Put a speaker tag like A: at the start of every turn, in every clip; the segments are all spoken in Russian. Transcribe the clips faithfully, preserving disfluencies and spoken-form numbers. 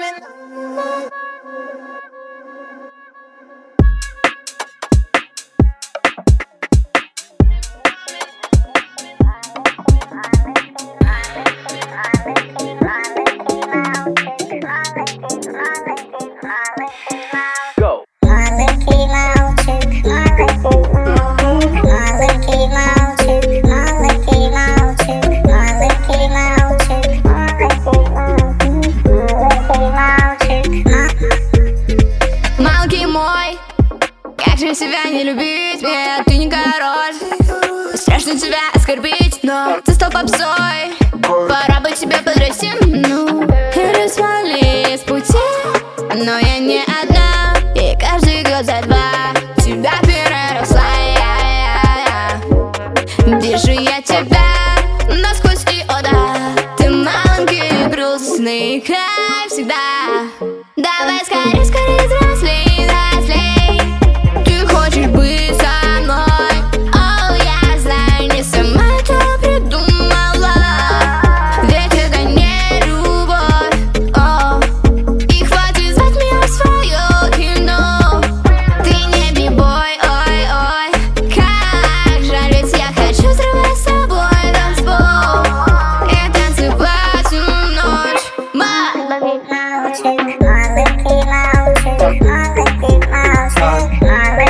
A: Себя не любить, нет, ты не король. Страшно тебя оскорбить, но ты стал попсой. Пора бы тебе подрасти, ну или свали с пути. Но я не одна, и каждый год за два тебя переросла я, я, я. Вижу я тебя насквозь и о да. Ты маленький и грустный, как всегда. Давай скорее, скорее взрослей, взрослей. Хочешь быть со мной? О, я знаю, не сама это придумала. Ведь это не любовь. О, и хватит звать меня в свое кино. Ты не бибой, ой, ой. Как жаль, ведь я хочу взрывать с тобой танцпол и танцевать всю ночь. Маленький мальчик, маленький мальчик, маленький мальчик.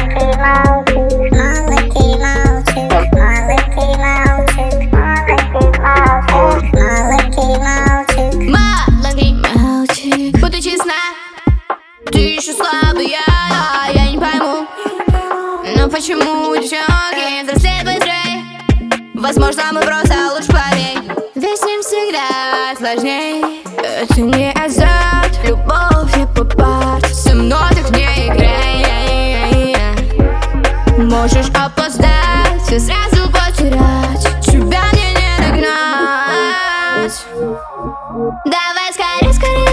A: Буду честна, ты еще слабая, я не пойму, но почему девчонки взрослеют быстрее? Возможно, мы просто лучше поверь, ведь с ним всегда сложней. Это не азарт, любовь не по-парт. Со мной так не играй. Можешь опоздать, все сразу потерять. Тебя мне не догнать. Давай скорее, скорее.